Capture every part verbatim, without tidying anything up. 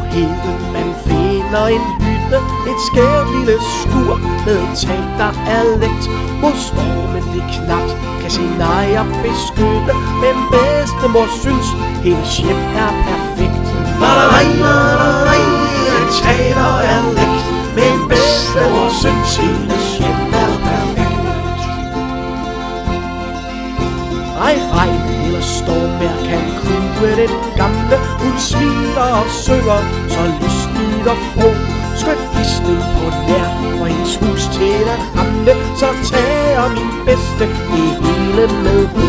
heden man finder en hytte, et skært lille skur med tag, der er let. Mod stormen det knapt kan sin ejer beskytte, men bedstemor synes, hendes hjem er perfekt. Nej, nej, nej, et tag, der er let, men bedstemor synes, hendes hjem er perfekt. Ej, regn eller stormvejr kan kue den gamle. Hun smiler og synger, så lystigt og fro. Skønt gisning på nær, for hendes hus til at ramle. Så tager min bedste det hele med på.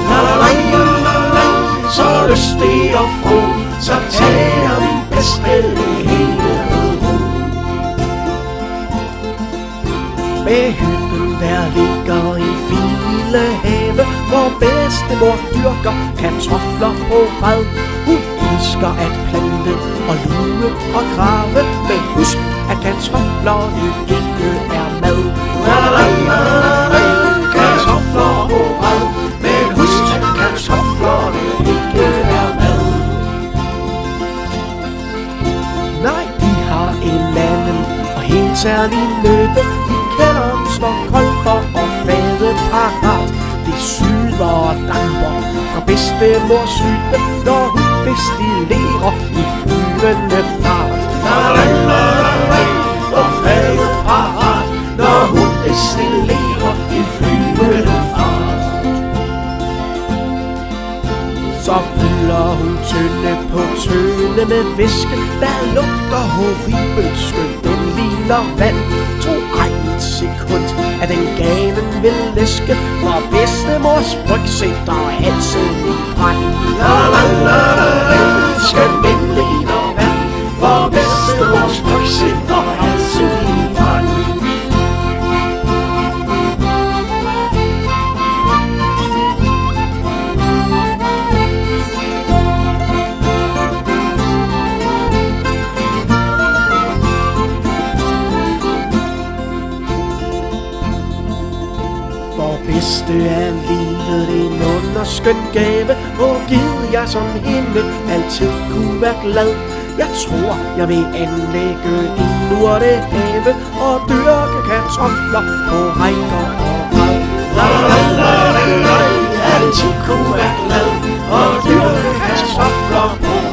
Så lystigt og fro, så tager min bedste det hele med på. Med hytten der ligger en fin lille have, hvor bedstemor dyrker kartofler på rad. Hun elsker at plante og luge og grave, men husk at kartoflerne ikke er mad. Kartofler på rad, men husk at kartoflerne ikke er mad. Nej, de har en anden og helt særlig nytte. Kælderen står kolber og fadet parat. Det syder og damper fra bedstemors hytte, når hun destillerer i flyvende fart. Og fadet parat, når hun destillerer i flyvende fart. Så fylder hun tynde på tønde med væske, der lugter horribelt skønt, den ligner vand. Tro ej et sekund, at den ganen vil læske, for bedstemors bryg sætter halsen i brand. Skønt den ligner vand, for bedstemors bryg sætter halsen i brand. Bedste er livet en underskøn gave, og givet jeg som hende altid kunne være glad. Jeg tror, jeg vil anlægge en urtehave og dyrke kartofler på rækker og rad. Altid kunne være glad og dyrke kartofler på